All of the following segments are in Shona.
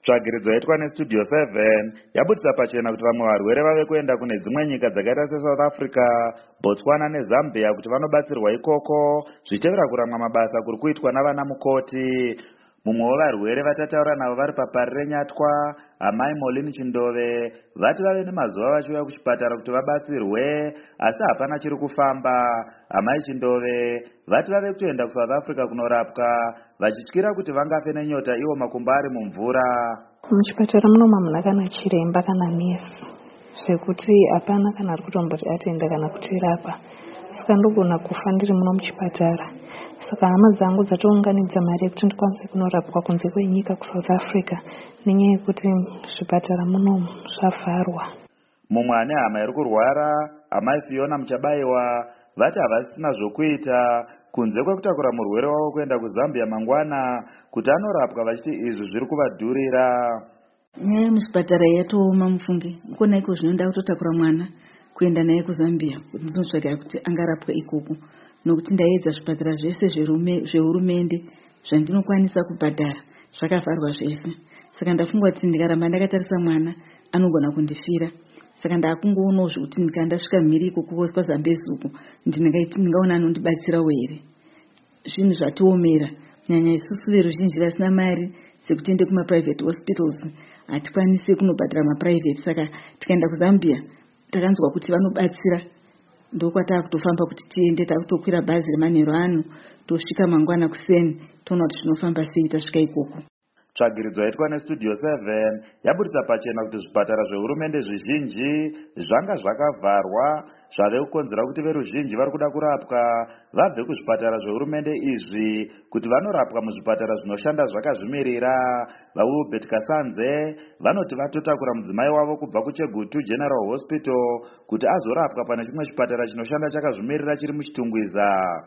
Tsvagiridzo yaitwa neStudio 7 yabudisa pachena kuti vamwe varwere vave kuenda kune dzimwe nyika dzakaita seSouth Africa, Botswana neZambia kuti vanobatsirwa ikoko zvichitevera kuramwa mabasa kuri kuitwa navana mukoti. Mumwe wevarwere vatataura navo vari paPari reNyatwa, amai Molini Chindove, vati vave nemazuva vachiuya kuchipatara kuti vabatsirwe asi hapana chiri kufamba. Amai Chindove vati vave kutoenda kuSouth Africa kunorapwa vachityira kuti vangafe nenyota iwo makumbo ari mumvura. Muchipatara munomu hamuna kana chiremba kana nesi zvekuti hapana kana ari kutomboti atenda kana kutirapa, saka ndogona kufa ndiri muno muchipatara. Saka hama dzangu dzatounganidza mari yekuti ndikwanise kunorapwa kunze kwenyika kuSouth Africa nenyaya yekuti zvipatara munomu zvavharwa. Mumwe ane hama iri kurwara, amai Fiona Muchabayiwa, vati havasisina zvokuita kunze kwekutakura murwere wavo kuenda kuZambia mangwana kuti anorapwa vachiti izvi zviri kuvadhurira. Nyaya muzvipatara yatooma mufunge, ikona iko zvinoenda kutotakura mwana kuenda naye kuZambia kuti ndinotsvaga kuti angarapwa ikoko, nokuti ndaedza zvipatara zvese zvehurumende zvandinokwanisa kubhadhara zvakavharwa zvese. Saka ndafunga kuti ndikaramba ndakatarisa mwana anogona kundifira. Saka ndakungoonawo zvekuti ndikandasvika mhiri ikoko kwaZambezi uko ndingaona anondibatsira here. Zvinhu zvatiomera, kunyanya isusu veruzhinji vasina mari dzekuti kumaprivate hospitals hatikwanisi kunobhadhara maprivate. Saka tikaenda kuZambia takanzwa kuti vanobatsira, ndokwatava kutofamba kuti tiende, takutokwira bhazi remanheru ano tosvika mangwana kuseni toona kuti zvinofamba sei tasvika ikoko. Tsvagiridzo yaitwa neStudio 7 yabudisa pachena kuti zvipatara zvehurumende zvizhinji zvanga zvakavharwa zvave kukonzera kuti veruzhinji vari kuda kurapwa vabve kuzvipatara zvehurumende izvi kuti vanorapwa muzvipatara zvinoshanda zvakazvimirira. VauBet Kasanze vanoti vatotakura mudzimai wavo kubva kuChegutu General Hospital kuti azorapwa pane chimwe chipatara chinoshanda chakazvimirira chiri muChitungwiza.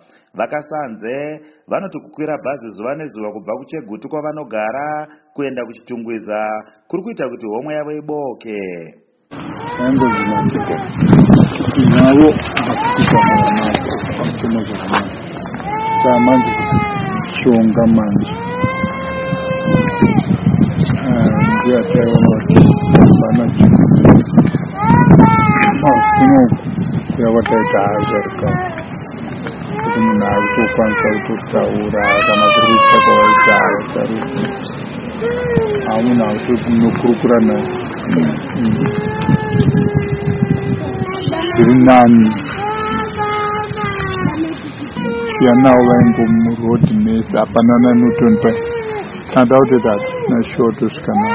VaKasanze vanoti kukwira bhazi zuva nezuva kubva kuChegutu kwavanogara kuenda kuChitungwiza kuri kuita kuti homwe yavo iboke. Navo manje shonga manje bana yavataita kuti munhu ari kutokwanisa kutotaura kana kuruta kwawaita hamunhu akutonokurukura naye zviri nani. Nao vaingomurod nesi hapana nanotonpa kandauteta nashoto svikanao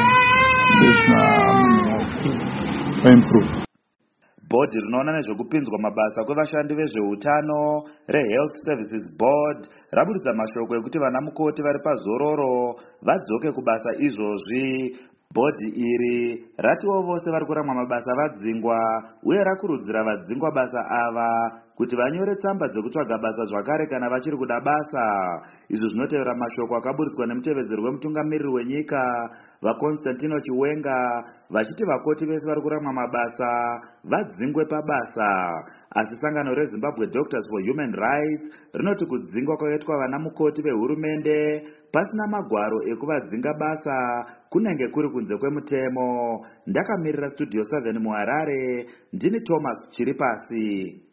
vaimprove. Bhodhi rinoona nezvekupinzwa mabasa kwevashandi vezveutano reHealth Services Board rabudisa mashoko ekuti vana mukoti vari pazororo vadzoke kubasa izvozvi. Bhodhi iri ratiwo vose vari kuramwa mabasa vadzingwa uye rakurudzira vadzingwa basa ava kuti vanyore tsamba dzekutsvaga basa zvakare kana vachiri kuda basa. Izvi zvinotevera mashoko akaburitswa nemutevedzeri wemutungamiriri wenyika vaConstantino Chiwenga vachiti vakoti vese vari kuramwa mabasa vadzingwe pabasa. Asi sangano reZimbabwe Doctors for Human Rights rinoti kudzingwa kwaitwa vana mukoti vehurumende pasina magwaro ekuvadzinga basa kunenge kuri kunze kwemutemo. Ndakamirira Studio 7 muHarare, ndini Thomas Chiripasi.